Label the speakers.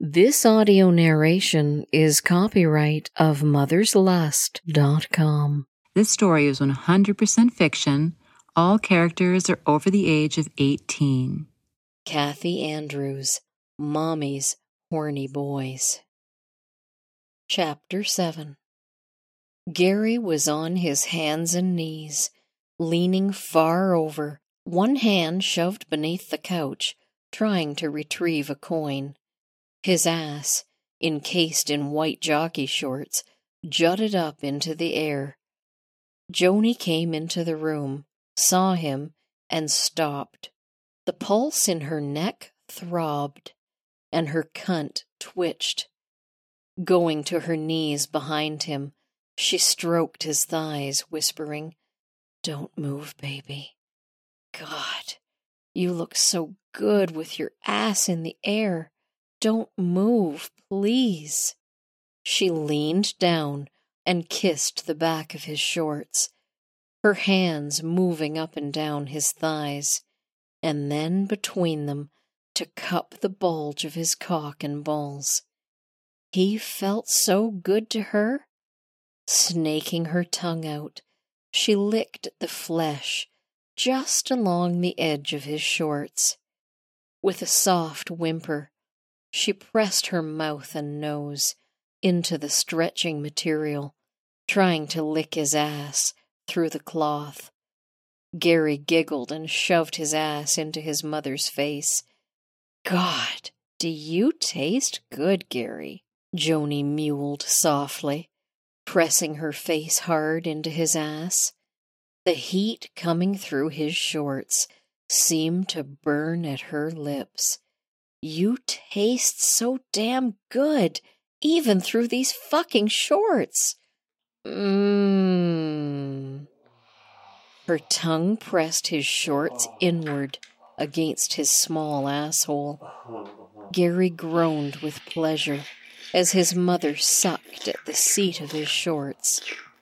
Speaker 1: This audio narration is copyright of motherslust.com.
Speaker 2: This story is 100% fiction. All characters are over the age of 18.
Speaker 1: Kathy Andrews, Mommy's Horny Boys. Chapter 7. Gary was on his hands and knees, leaning far over, one hand shoved beneath the couch, trying to retrieve a coin. His ass, encased in white jockey shorts, jutted up into the air. Joni came into the room, saw him, and stopped. The pulse in her neck throbbed, and her cunt twitched. Going to her knees behind him, she stroked his thighs, whispering, "Don't move, baby. God, you look so good with your ass in the air. Don't move, please." She leaned down and kissed the back of his shorts, her hands moving up and down his thighs, and then between them to cup the bulge of his cock and balls. He felt so good to her. Snaking her tongue out, she licked the flesh just along the edge of his shorts. With a soft whimper, she pressed her mouth and nose into the stretching material, trying to lick his ass through the cloth. Gary giggled and shoved his ass into his mother's face. "God, do you taste good, Gary?" Joni mewled softly, pressing her face hard into his ass. The heat coming through his shorts seemed to burn at her lips. "You taste so damn good, even through these fucking shorts." Her tongue pressed his shorts inward against his small asshole. Gary groaned with pleasure as his mother sucked at the seat of his shorts.